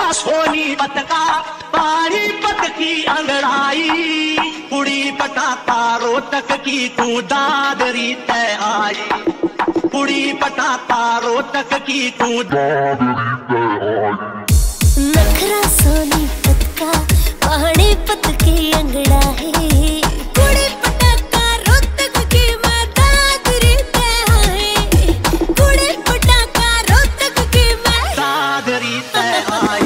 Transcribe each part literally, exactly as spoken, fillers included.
सोनीपत का पानीपत की अंगड़ाई, कुड़ी पटाखा रोहतक की तू दादरी तय आई, कुड़ी पटाखा रोहतक की तू दादरी तय आई। नखरा सोनीपत का पानीपत की अंगड़ाई, कुड़ी पटाखा रोहतक की मैं दादरी तय आई, कुड़ी पटाखा रोहतक की मैं दादरी तय आई।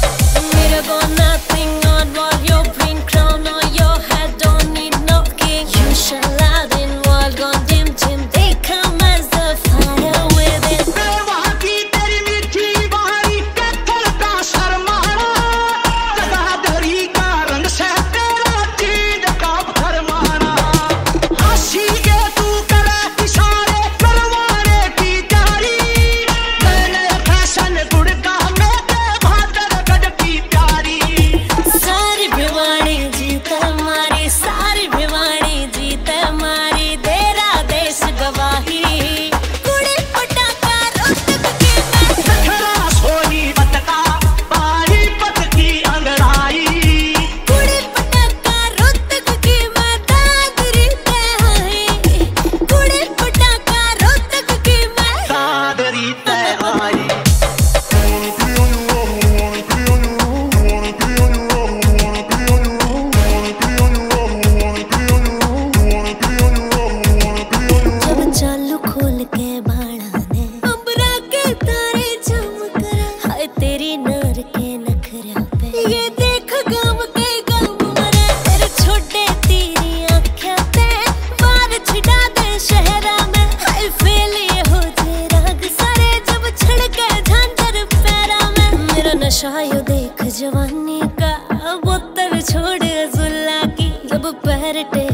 नशायो देख जवानी का, बोतल छोड़ जुल्ला की, जब पैर टे